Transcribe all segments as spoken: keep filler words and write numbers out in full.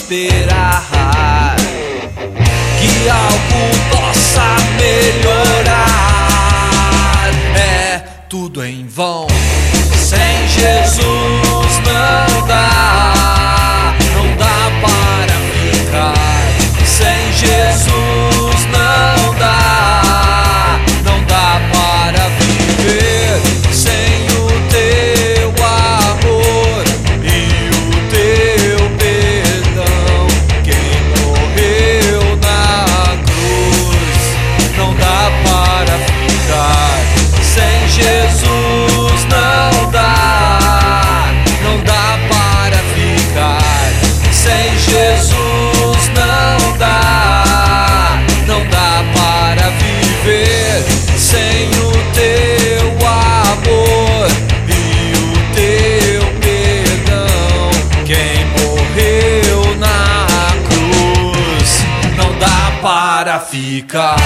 esperar que algo possa melhorar. É tudo em vão. Sem Jesus não dá, não dá para ficar. Sem Jesus não dá, não dá para viver. Sem o teu amor e o teu perdão, quem morreu na cruz, não dá para ficar. Sem Jesus não dá, não dá para ficar. Sem Jesus não dá, não dá para viver. Sem o teu amor e o teu perdão, quem morreu na cruz, não dá para ficar.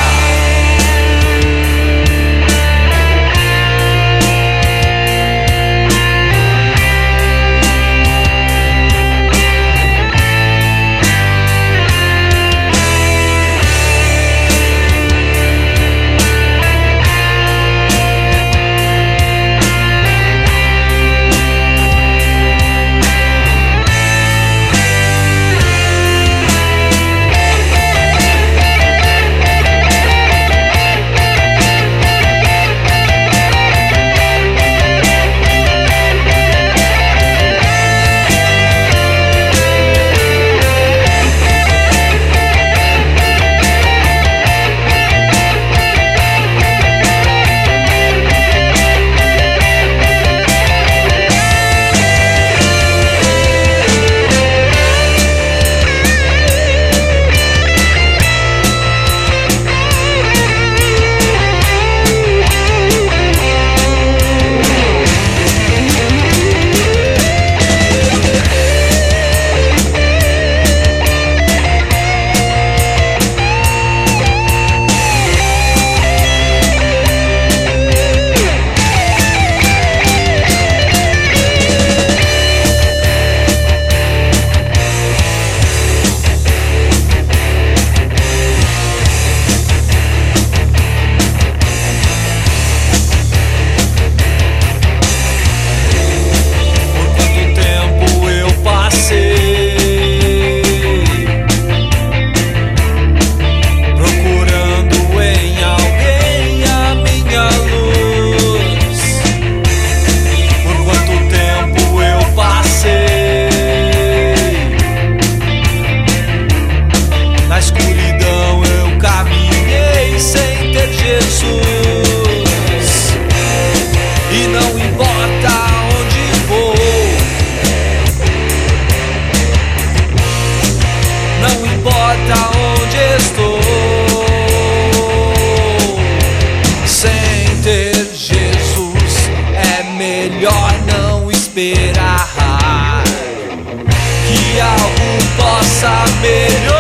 E não importa onde vou, não importa onde estou, sem ter Jesus é melhor não esperar que algo possa melhorar.